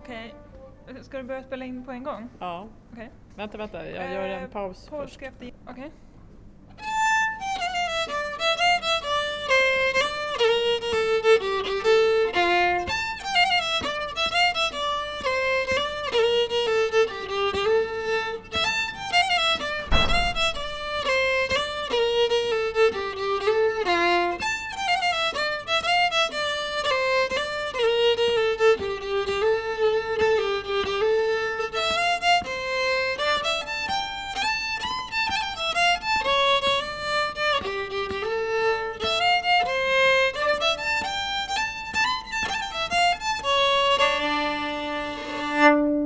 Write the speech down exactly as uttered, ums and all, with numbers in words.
Okej. Ska du börja spela in på en gång? Ja. Okej. Vänta, vänta. Jag gör en Eh, paus först. Polska efter... Okej.